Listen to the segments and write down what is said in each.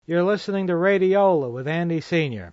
You're listening to Radiola with Andy Sr.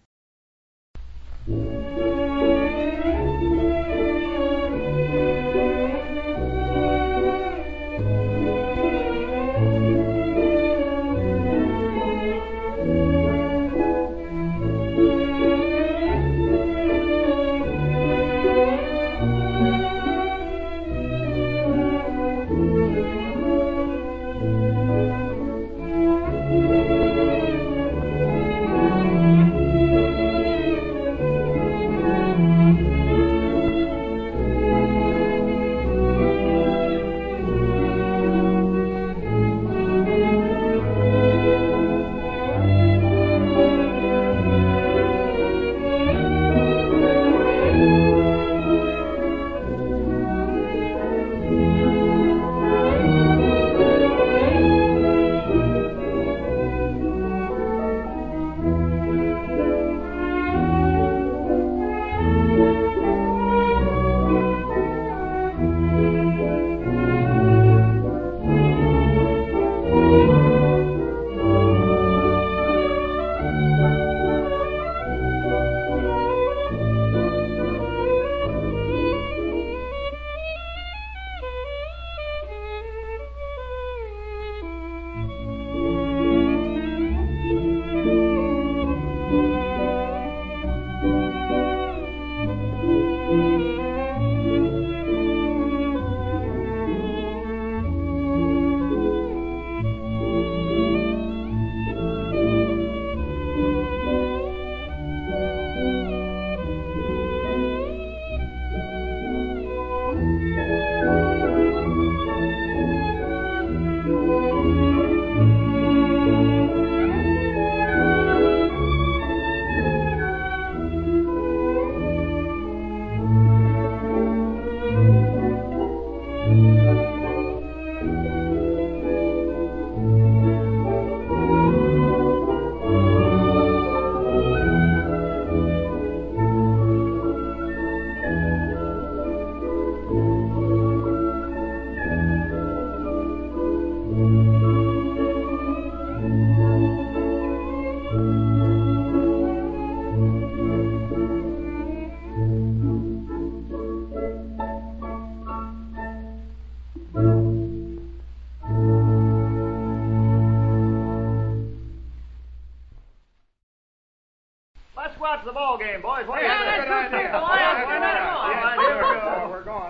Let's watch the ball game, boys. What do you Yeah, think? that's good, Bill. Why not? Here we go. We're going.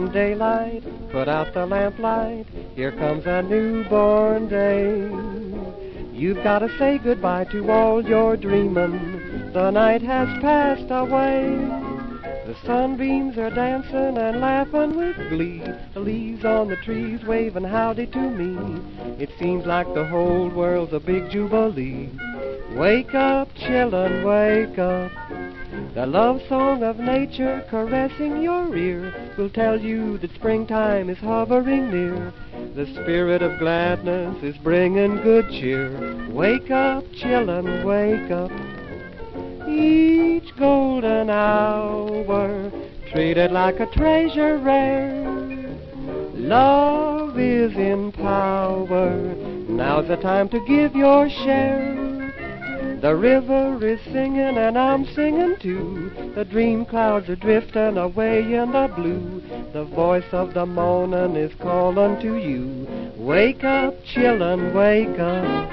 come daylight, put out the lamplight, here comes a newborn day. You've got to say goodbye to all your dreamin', the night has passed away. The sunbeams are dancing and laughing with glee, the leaves on the trees waving howdy to me. It seems like the whole world's a big jubilee. Wake up, children, wake up. The love song of nature caressing your ear will tell you that springtime is hovering near. The spirit of gladness is bringing good cheer. Wake up, children, wake up. Each golden hour treated like a treasure rare. Love is in power. Now's the time to give your share. The river is singing and I'm singing too. The dream clouds are drifting away in the blue. The voice of the morning is calling to you. Wake up, children, wake up.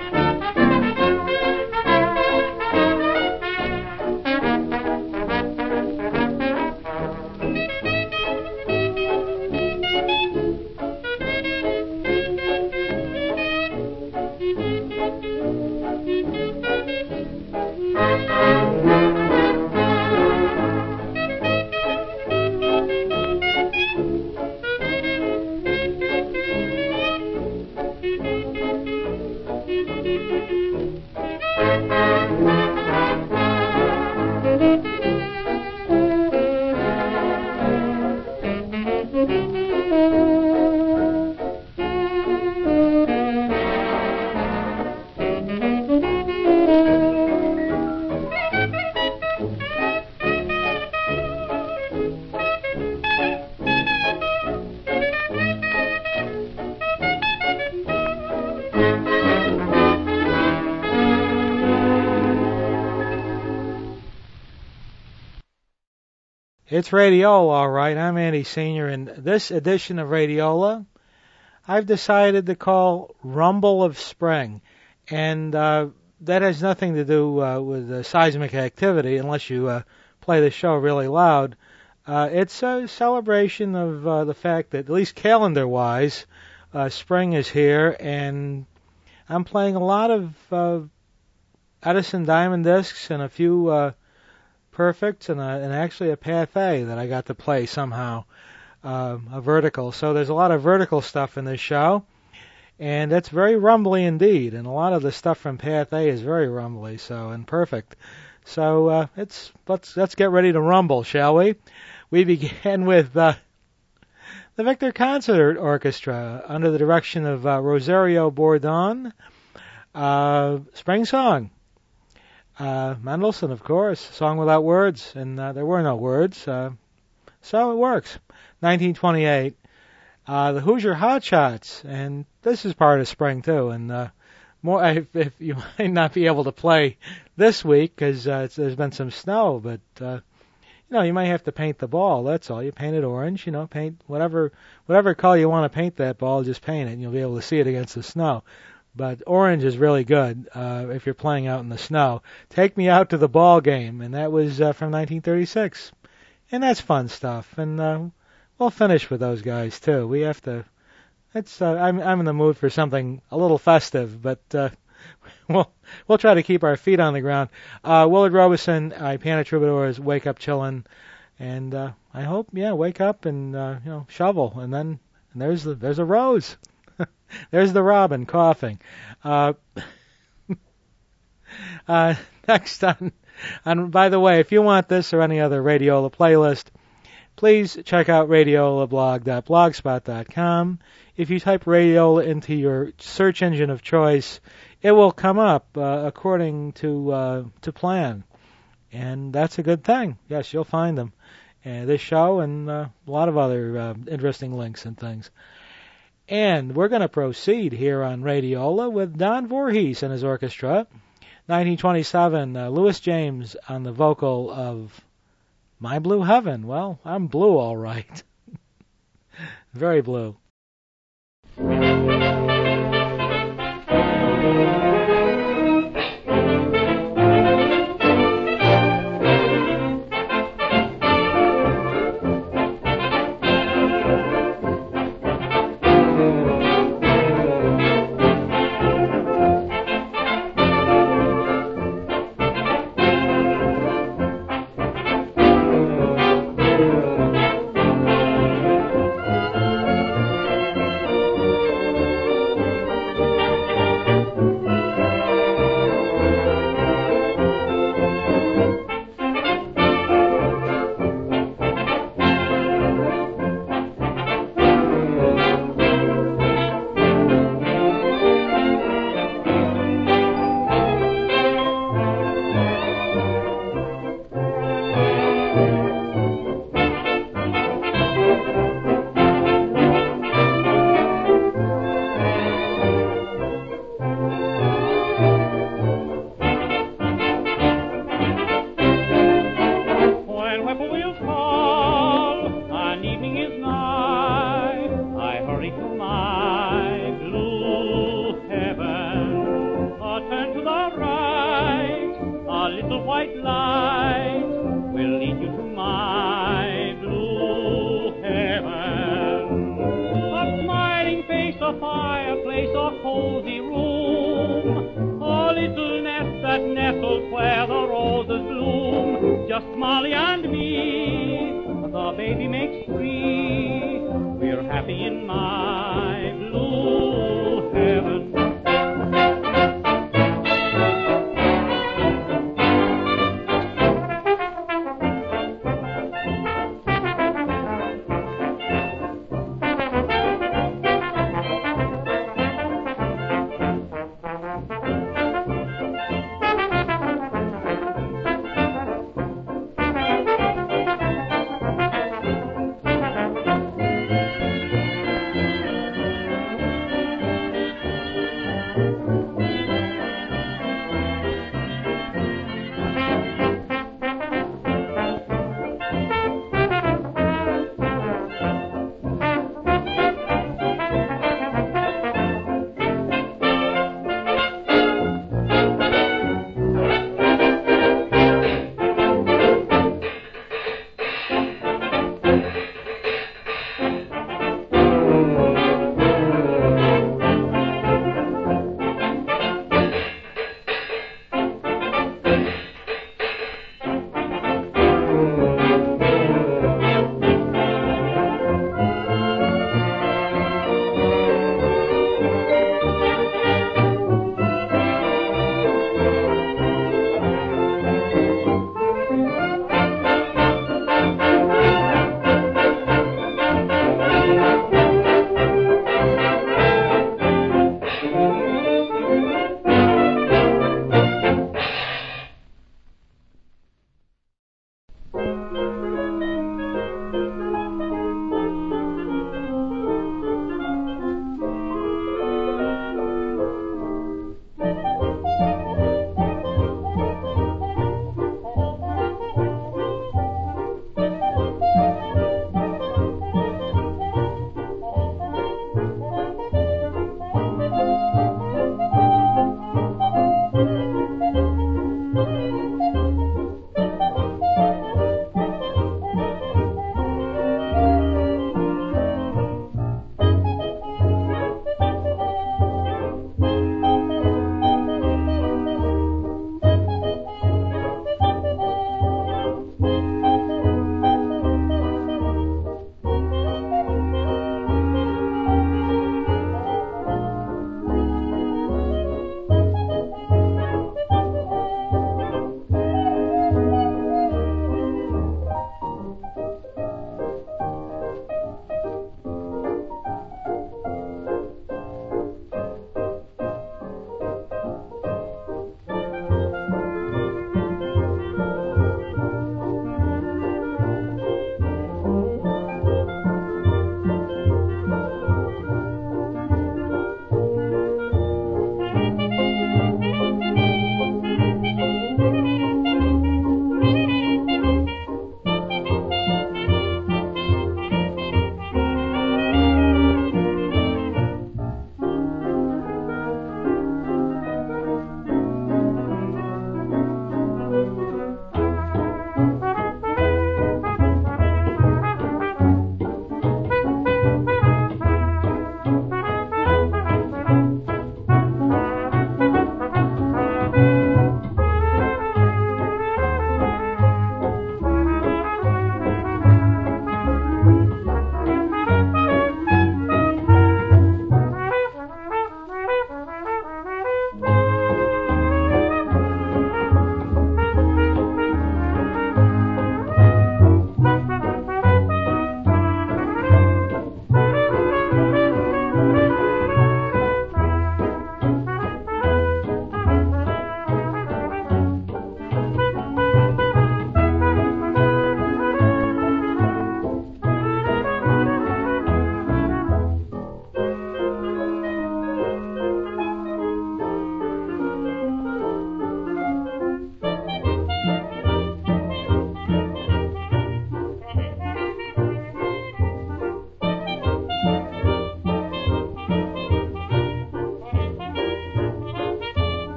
It's Radiola, all right. I'm Andy Senior, and this edition of Radiola, I've decided to call Rumble of Spring, and that has nothing to do with seismic activity, unless you play the show really loud. It's a celebration of the fact that, at least calendar-wise, spring is here, and I'm playing a lot of Edison Diamond discs and a few Perfects and actually a Pathé that I got to play somehow, a vertical. So there's a lot of vertical stuff in this show, and it's very rumbly indeed. And a lot of the stuff from Pathé is very rumbly, and perfect. So let's get ready to rumble, shall we? We began with the Victor Concert Orchestra under the direction of Rosario Bourdon, Spring Song. Mendelssohn, of course, Song Without Words, and there were no words, so it works. 1928, the Hoosier Hotshots, and this is part of spring too, and more if you might not be able to play this week because there's been some snow, but you might have to paint the ball. That's all. You paint it orange, paint whatever color you want to paint that ball, just paint it, and you'll be able to see it against the snow. But orange is really good if you're playing out in the snow. Take Me Out to the Ball Game, and that was from 1936. And that's fun stuff. And we'll finish with those guys, too. We have to... I'm in the mood for something a little festive, but we'll try to keep our feet on the ground. Willard Robeson, Piano Troubadours, Wake Up Chillin'. And I hope, wake up and, shovel. And then there's a rose. There's the robin coughing. Next on, by the way, if you want this or any other Radiola playlist, please check out radiolablog.blogspot.com. If you type Radiola into your search engine of choice, it will come up according to plan, and that's a good thing. Yes, you'll find them. This show and a lot of other interesting links and things. And we're going to proceed here on Radiola with Don Voorhees and his orchestra. 1927, Louis James on the vocal of My Blue Heaven. Well, I'm blue all right. Very blue. white light will lead you to my blue heaven. A smiling face, a fireplace, a cozy room, a little nest that nestles where the roses bloom. Just Molly and me, the baby makes three. We're happy in my blue heaven.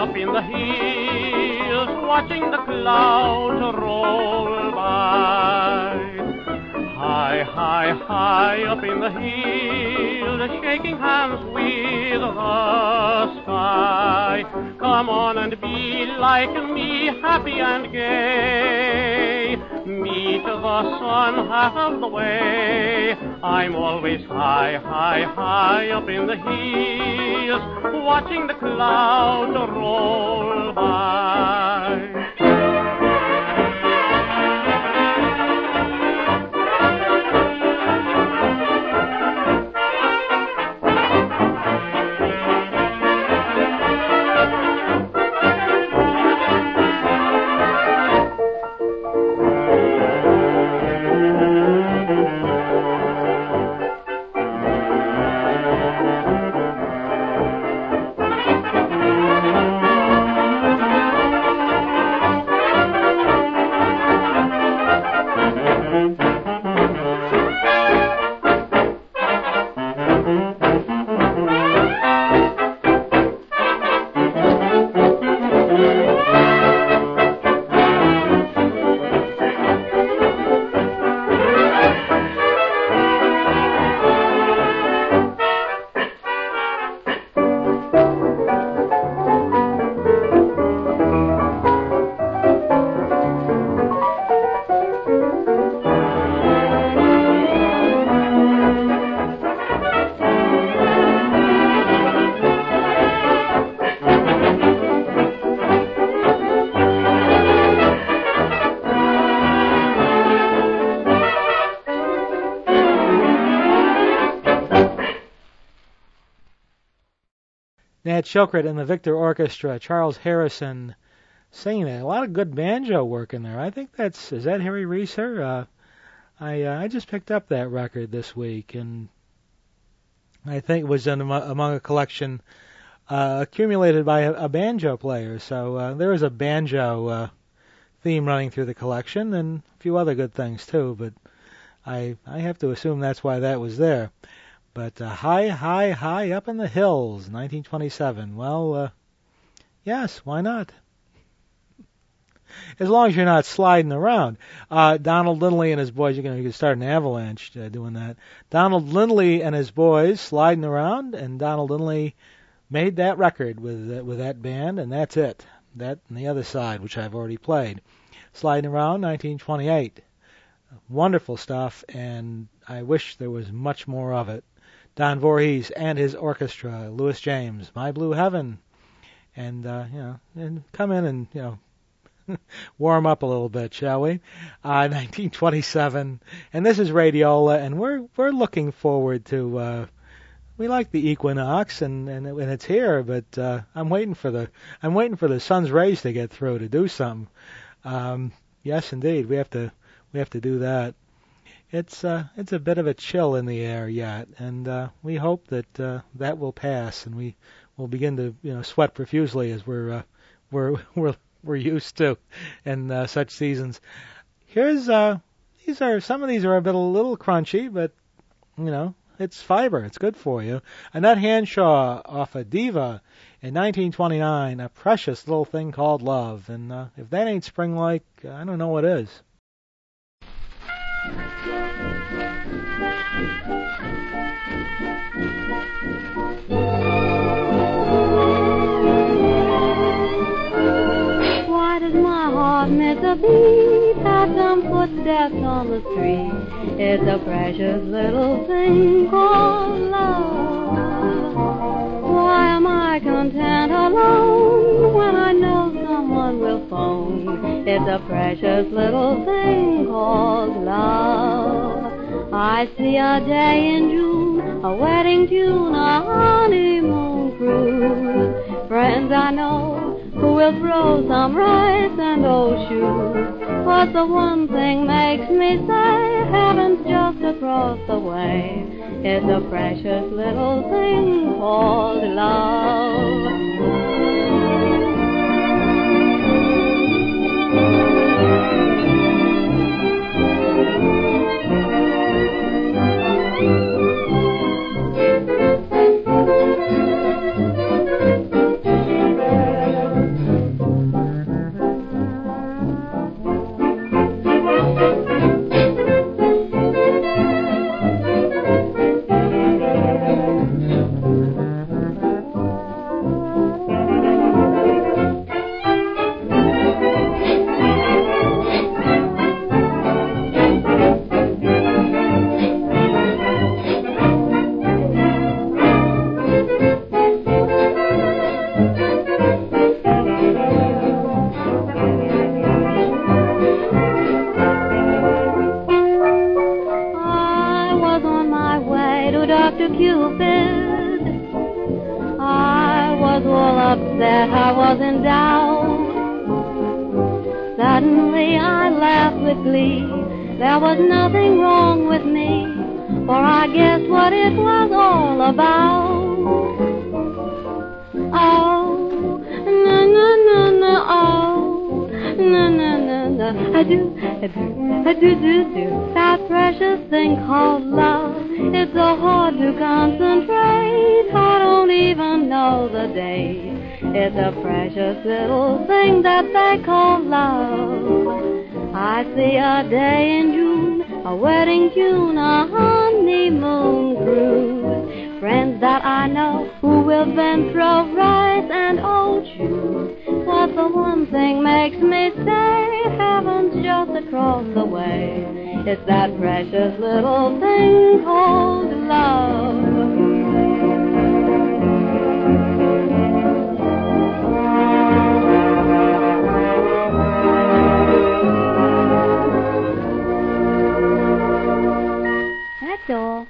up in the hills, watching the clouds roll by. High, high, high up in the hills, shaking hands with the sky. Come on and be like me, happy and gay. Meet the sun half of the way. I'm always high, high, high up in the hills, watching the clouds roll by. Nat Shilkret and the Victor Orchestra, Charles Harrison singing it. A lot of good banjo work in there. I think is that Harry Reeser? I just picked up that record this week, and I think it was among a collection accumulated by a banjo player. So there is a banjo theme running through the collection, and a few other good things too, but I have to assume that's why that was there. But high, high, high up in the hills, 1927. Well, yes, why not? As long as you're not sliding around. Donald Lindley and his boys, you can start an avalanche doing that. Donald Lindley and his boys sliding around, and Donald Lindley made that record with that band, and that's it. That and the other side, which I've already played. Sliding Around, 1928. Wonderful stuff, and I wish there was much more of it. Don Voorhees and his orchestra, Louis James, My Blue Heaven, and and come in and warm up a little bit, shall we? 1927, and this is Radiola, and we're looking forward to. We like the equinox, and it's here, but I'm waiting for the sun's rays to get through to do something. Yes, indeed, we have to do that. It's a bit of a chill in the air yet, and we hope that that will pass, and we will begin to sweat profusely as we're used to in such seasons. Here's some of these are a little crunchy, but it's fiber. It's good for you. Annette Hanshaw off of Diva in 1929, A Precious Little Thing Called Love, and if that ain't spring-like, I don't know what is. Why does my heart miss a beat at some footsteps on the street? It's a precious little thing called love. Why am I content alone when I know someone will phone? It's a precious little thing called love. I see a day in June, a wedding tune, a honeymoon cruise. Friends I know who will throw some rice and old shoes. But the one thing makes me say heaven's just across the way. It's a precious little thing called love. with glee. There was nothing wrong with me, for I guessed what it was all about. Oh, na na na na, oh, na na na na, I do. That precious thing called love, it's so hard to concentrate. I don't even know the date. It's a precious little thing that they call love. I see a day in June, a wedding tune, a honeymoon cruise. Friends that I know who will then throw rice and old shoes. But the one thing makes me say heaven's just across the way. It's that precious little thing called love. That's all.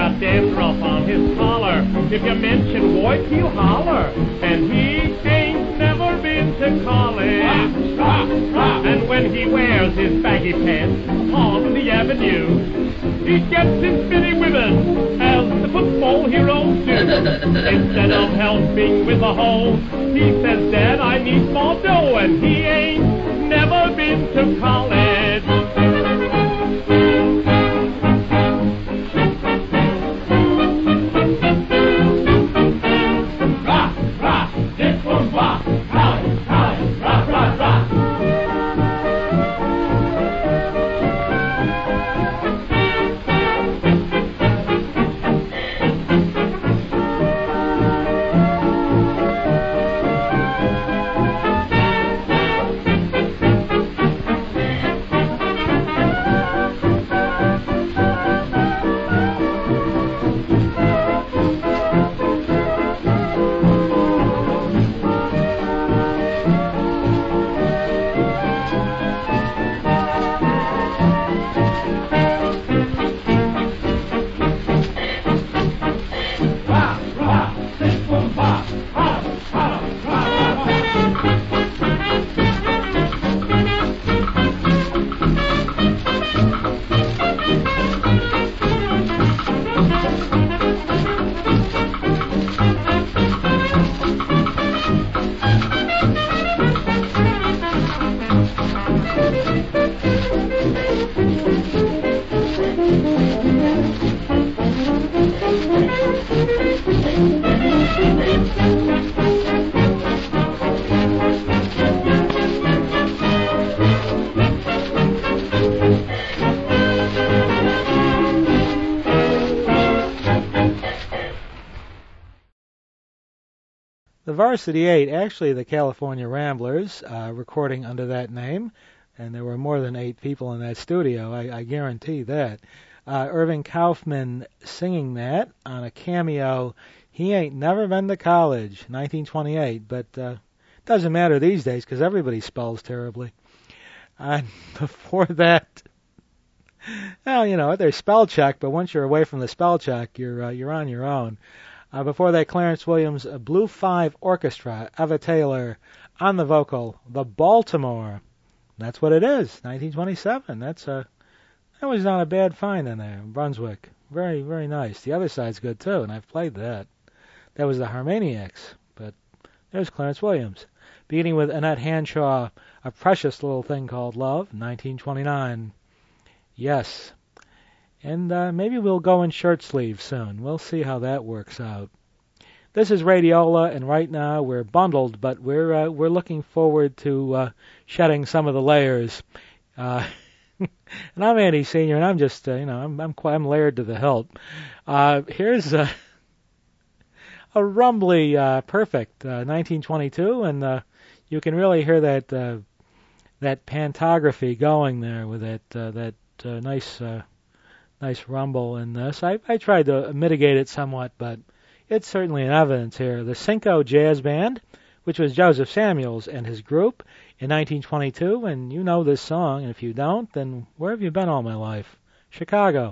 got dandruff on his collar. If you mention White, he'll holler. And he ain't never been to college. And when he wears his baggy pants on the avenue, he gets his spinny women as the football heroes do. Instead of helping with the hoe, he says, Dad, I need more dough. And he ain't never been to college. Rah, rah, this one's wah. College, college, rah, rah, rah. The Varsity Eight, actually the California Ramblers, recording under that name, and there were more than 8 people in that studio, I guarantee that. Irving Kaufman singing that on a cameo, He Ain't Never Been to College, 1928, but doesn't matter these days because everybody spells terribly. And before that, well, you know, there's spell check, but once you're away from the spell check, you're on your own. Before that, Clarence Williams, Blue Five Orchestra, Eva Taylor on the vocal, The Baltimore. That's what it is, 1927. That was not a bad find in there, Brunswick. Very, very nice. The other side's good too, and I've played that. That was the Harmoniacs, but there's Clarence Williams. Beginning with Annette Hanshaw, A Precious Little Thing Called Love, 1929. Yes. And maybe we'll go in shirt sleeves soon. We'll see how that works out. This is Radiola, and right now we're bundled, but we're looking forward to shedding some of the layers. And I'm Andy Senior, and I'm just I'm layered to the hilt. Here's a rumbly, perfect 1922, and you can really hear that pantography going there with that nice rumble in this. I tried to mitigate it somewhat, but it's certainly in evidence here. The Cinco Jazz Band, which was Joseph Samuels and his group in 1922, and you know this song, and if you don't, then where have you been all my life? Chicago.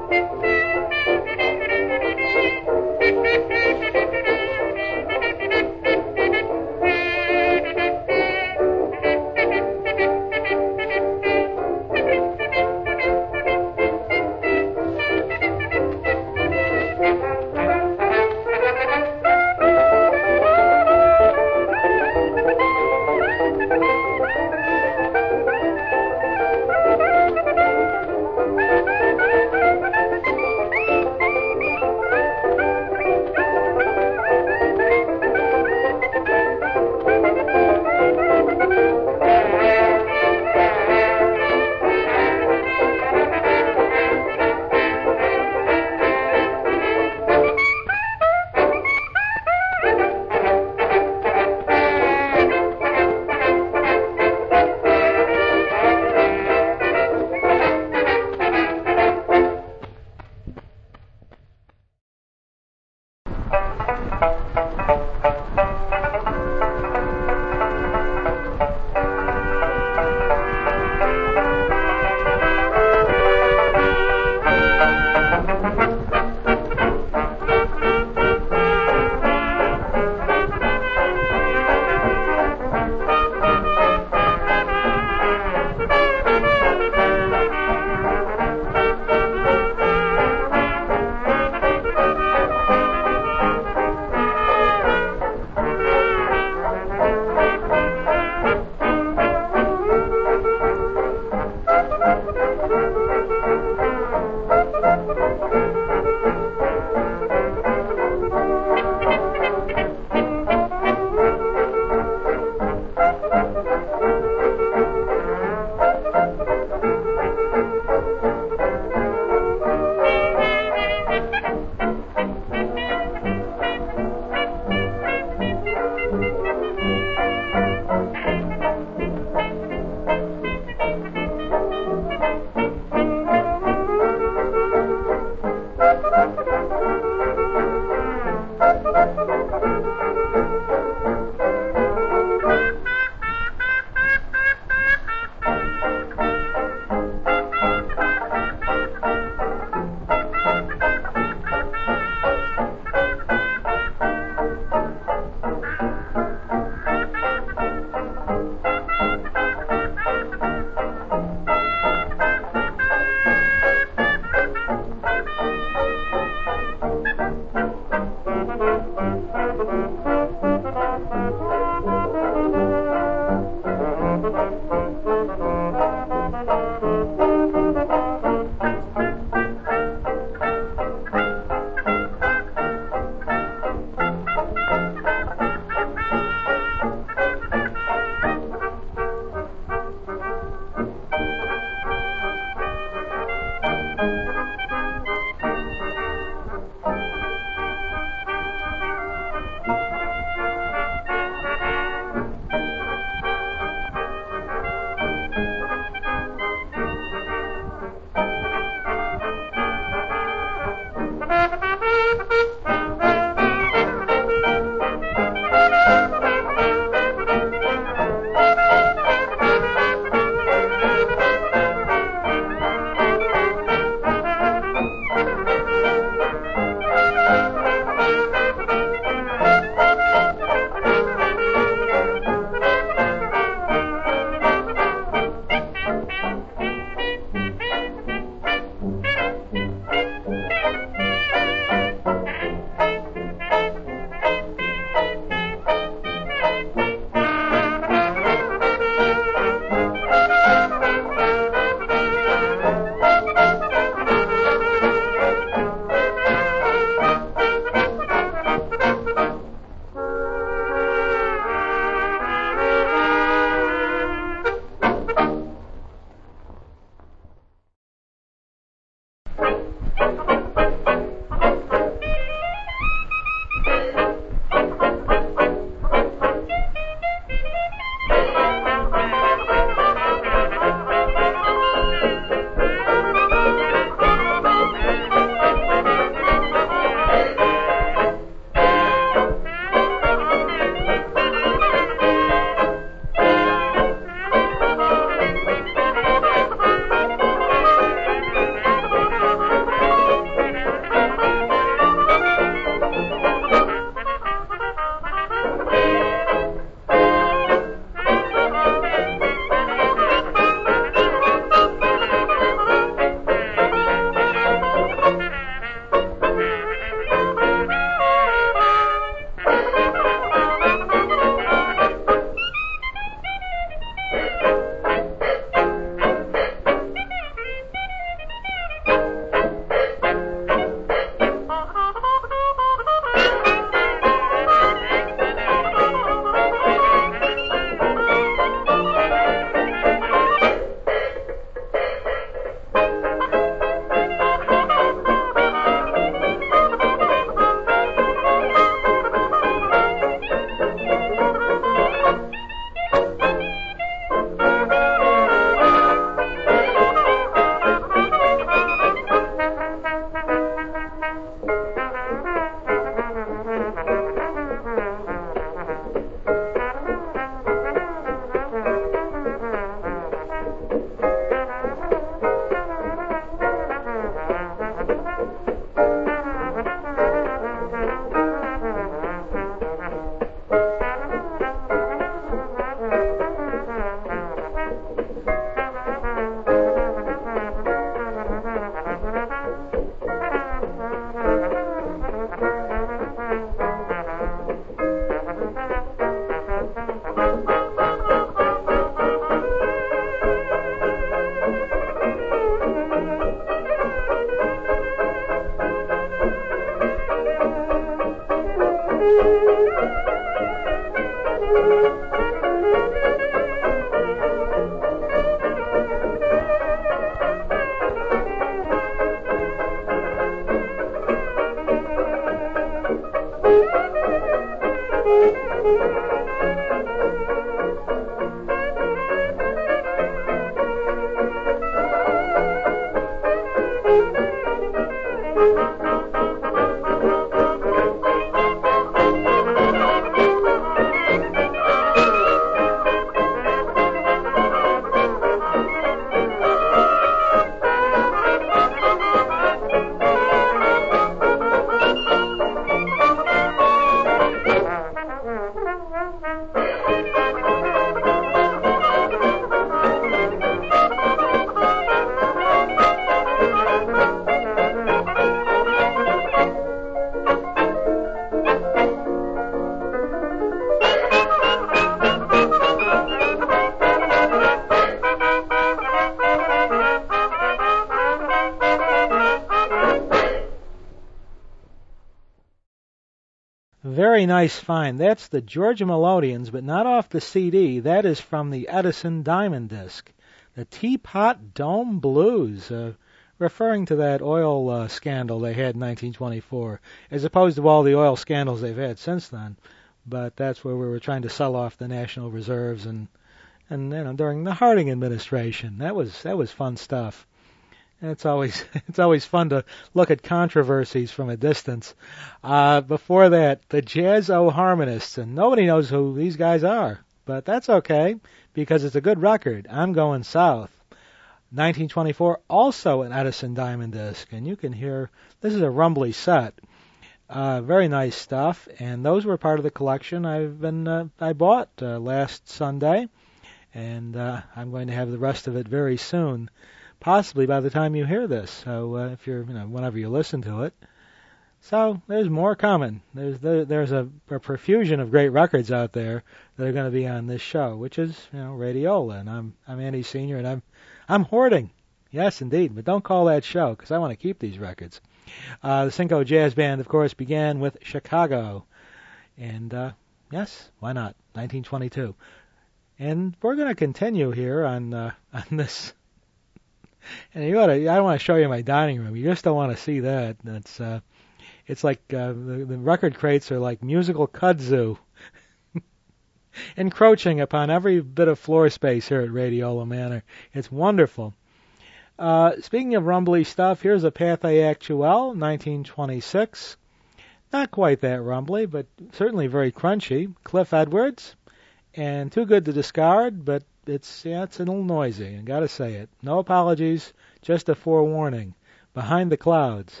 very nice find. That's the Georgia Melodians, but not off the CD. That is from the Edison Diamond disc. The Teapot Dome Blues, referring to that oil scandal they had in 1924, as opposed to all the oil scandals they've had since then. But that's where we were trying to sell off the national reserves, and during the Harding administration. That was fun stuff. And it's always fun to look at controversies from a distance. Before that, the Jazz-O Harmonists, and nobody knows who these guys are, but that's okay because it's a good record. I'm Going South. 1924, also an Edison Diamond disc, and you can hear this is a rumbly set. Very nice stuff, and those were part of the collection I bought last Sunday, and I'm going to have the rest of it very soon, possibly by the time you hear this. So if you're whenever you listen to it, so there's more coming. There's a profusion of great records out there that are going to be on this show, which is Radiola, and I'm Andy Senior, and I'm hoarding. Yes, indeed, but don't call that show because I want to keep these records. The Cinco Jazz Band, of course, began with Chicago, and yes, why not? 1922, and we're going to continue here on this. And I want to show you my dining room. You just don't want to see that. It's like the record crates are like musical kudzu, encroaching upon every bit of floor space here at Radiola Manor. It's wonderful. Speaking of rumbly stuff, here's a Pathé Actuelle, 1926. Not quite that rumbly, but certainly very crunchy. Cliff Edwards, and Too Good to Discard, but it's a little noisy, I gotta say it. No apologies, just a forewarning. Behind the Clouds.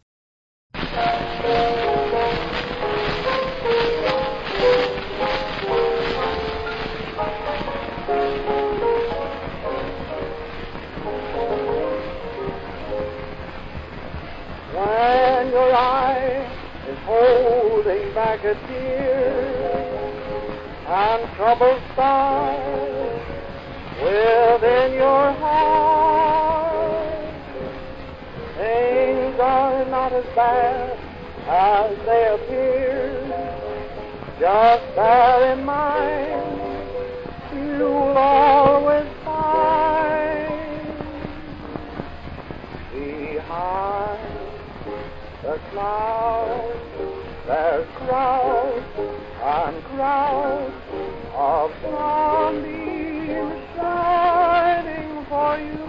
When your eye is holding back a tear and trouble starts within your heart, things are not as bad as they appear. Just bear in mind, you'll always find behind the clouds there's crowds and crowds of sunbeams shining for you.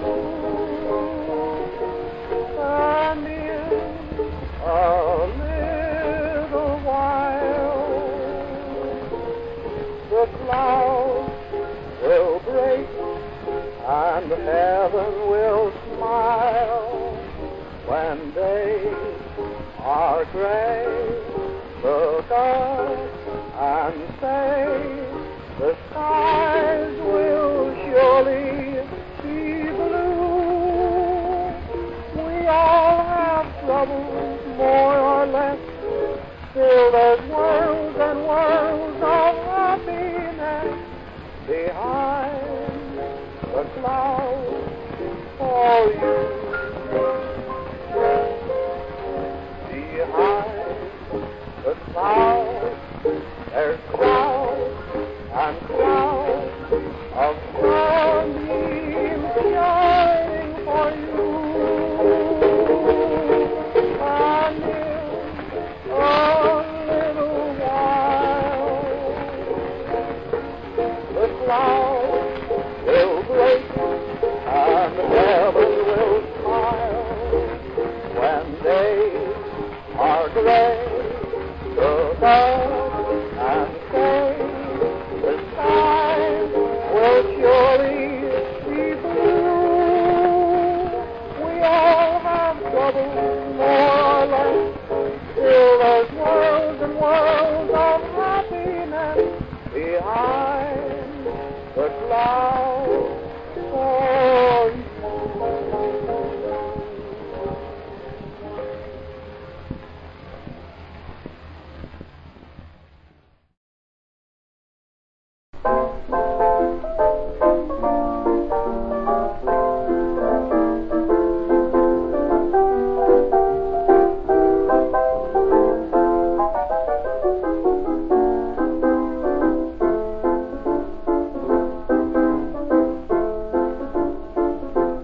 And in a little while the clouds will break and heaven will smile. When days are gray, look up and say the skies will surely be blue. We all have troubles, more or less. Still there's worlds and worlds of happiness behind the clouds for you. Behind the clouds, there's clouds and clouds of sunbeams shining for you. And in a little while, the clouds will break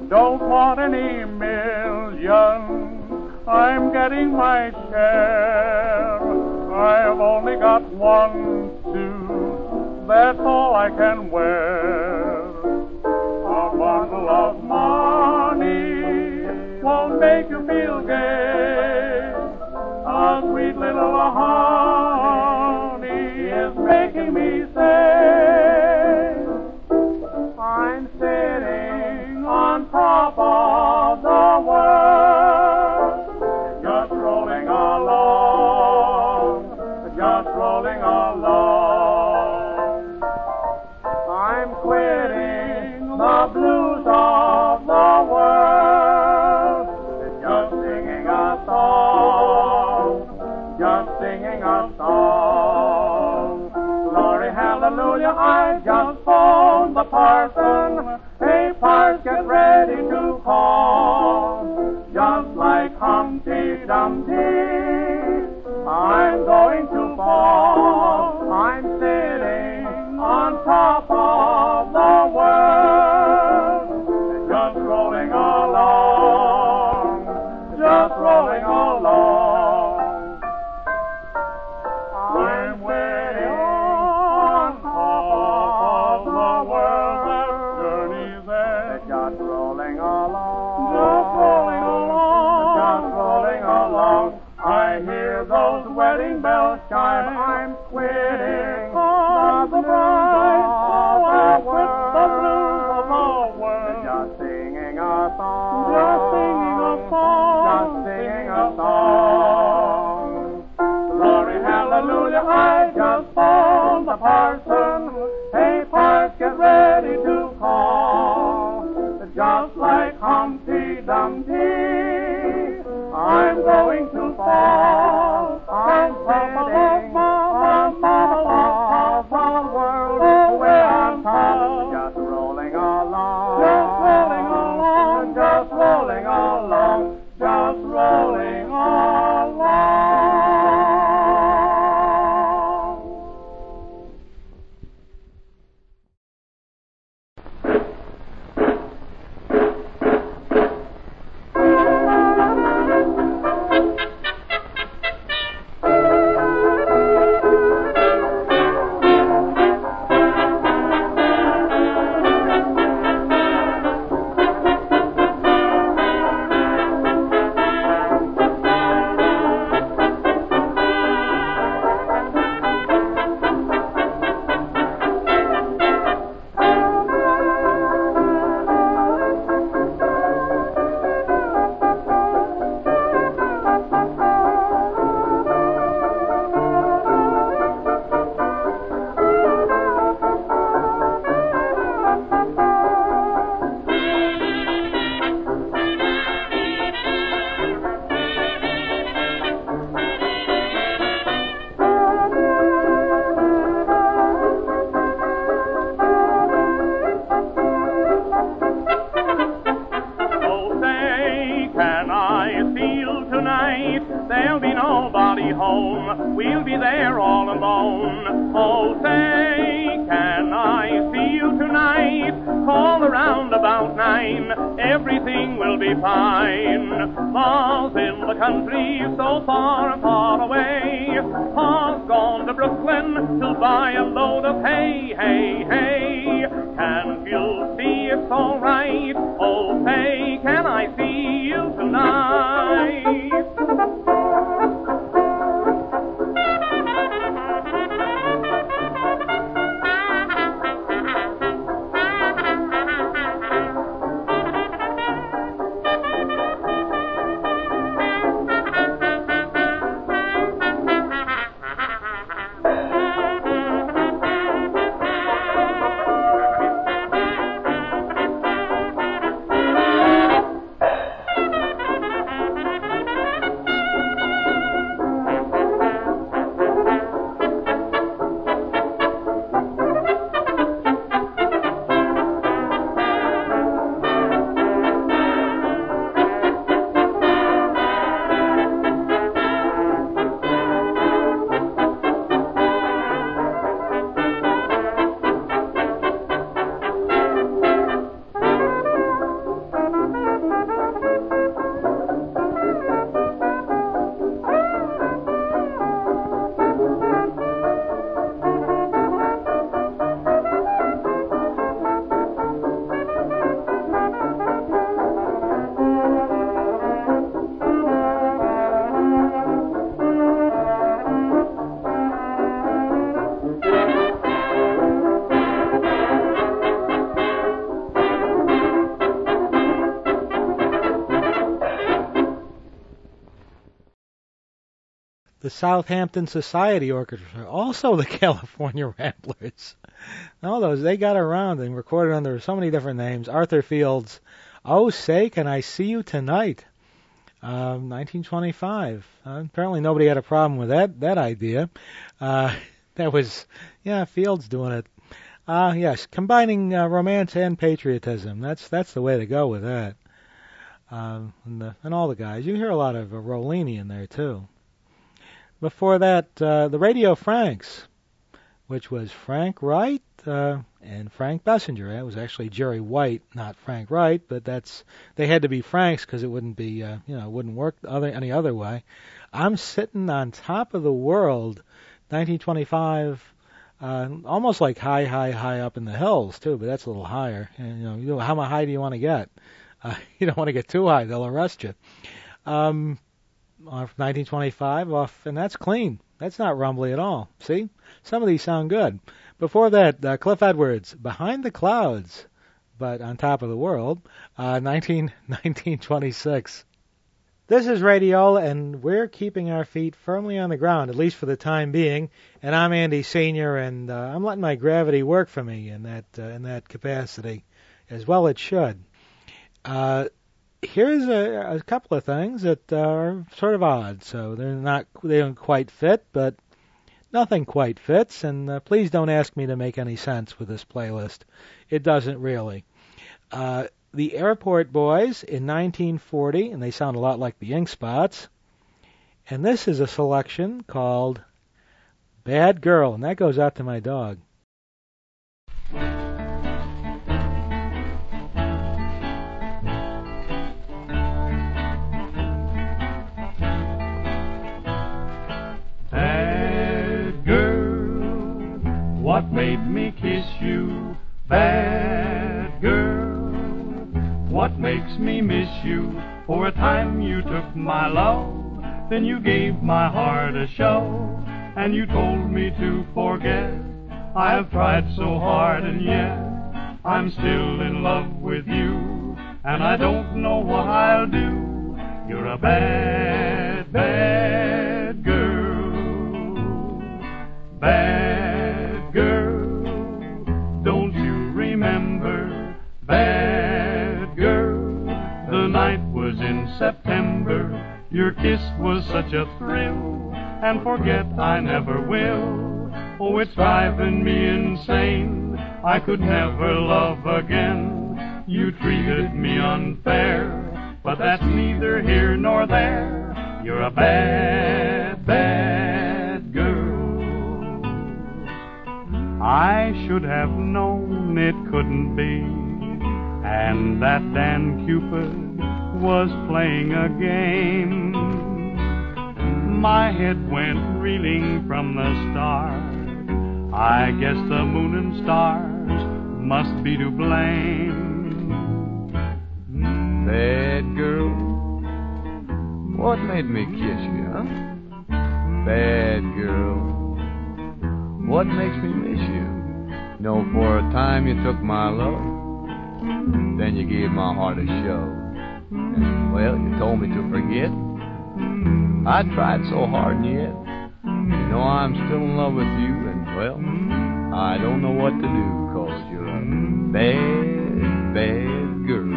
don't want any million. I'm getting my share. I've only got one suit, that's all I can wear. A bundle of money won't make you feel gay. A sweet little honey is making me say, I'm sitting on top of the world, just rolling along, just rolling along. I'm quitting the blues of the world, just singing a song, just singing a song. Glory, hallelujah, I just phoned the parson. Hey, parson, get ready to call. Just like Humpty Dumpty, I'm going to fall. I'm sitting on top of the world, just rolling along, just rolling along. I'm waiting on top of the world, that journey's there, just rolling along, just rolling along, just rolling along. I hear those wedding bells chime. I'm quitting the bride. Oh, I quit the blues of the world. Just singing a song. Just singing a song. Just singing a song. Glory, hallelujah, I just phoned the parson. Hey, parson, get ready to call. Just like Humpty Dumpty, I'm going to fall. I'm sitting on top of the world, way on top, just rolling along, just rolling along, just rolling along, just rolling along. There'll be nobody home, we'll be there all alone. Oh, say, can I see you tonight? Call around about 9, everything will be fine. Ma's in the country, so far, far away. Pa's gone to Brooklyn to buy a load of hay, hay, hay. Can't you see it's all right? Oh, say, can I see you tonight? the Southampton Society Orchestra, also the California Ramblers. All those, they got around and recorded under so many different names. Arthur Fields, Oh Say Can I See You Tonight, 1925. Apparently nobody had a problem with that idea. That was, Fields doing it. Yes, combining romance and patriotism. That's the way to go with that. And all the guys. You hear a lot of Rollini in there, too. Before that, the Radio Franks, which was Frank Wright and Frank Bessinger. That was actually Jerry White, not Frank Wright, but they had to be Franks because it wouldn't be, it wouldn't work any other way. I'm Sitting on Top of the World, 1925, almost like high up in the hills, too, but that's a little higher. And, how high do you want to get? You don't want to get too high, they'll arrest you. 1925 off, and that's clean. That's not rumbly at all. See? Some of these sound good. Before that, Cliff Edwards, Behind the Clouds, but on Top of the World, 1926. This is Radiola, and we're keeping our feet firmly on the ground, at least for the time being. And I'm Andy Sr., and I'm letting my gravity work for me in that capacity, as well it should. Here's a couple of things that are sort of odd. So they don't quite fit, but nothing quite fits. And please don't ask me to make any sense with this playlist. It doesn't really. The Airport Boys in 1940, and they sound a lot like the Ink Spots. And this is a selection called Bad Girl, and that goes out to my dog. What made me kiss you, bad girl? What makes me miss you? For a time you took my love, then you gave my heart a show, and you told me to forget. I have tried so hard, and yet I'm still in love with you, and I don't know what I'll do. You're a bad, bad girl, bad girl. Don't you remember, bad girl? The night was in September. Your kiss was such a thrill, and forget I never will. Oh, it's driving me insane. I could never love again. You treated me unfair, but that's neither here nor there. You're a bad, bad girl. I should have known it couldn't be, and that Dan Cupid was playing a game. My head went reeling from the start. I guess the moon and stars must be to blame. Bad girl, what made me kiss you, huh? Bad girl, what makes me miss you? No, for a time you took my love, then you gave my heart a show. And, well, you told me to forget. I tried so hard, and yet you know I'm still in love with you, and, well, I don't know what to do, 'cause you're a bad, bad girl.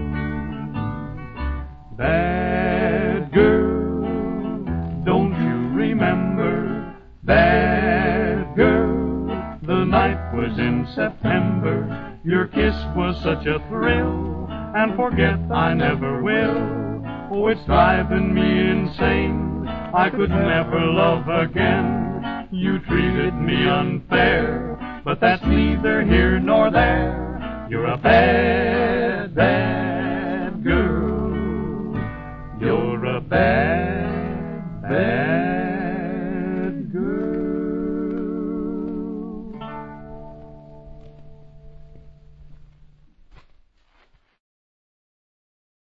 Bad girl, don't you remember, bad girl? The night was in September. Your kiss was such a thrill, and forget I never will. Oh, it's driving me insane. I could never love again. You treated me unfair, but that's neither here nor there. You're a bad, bad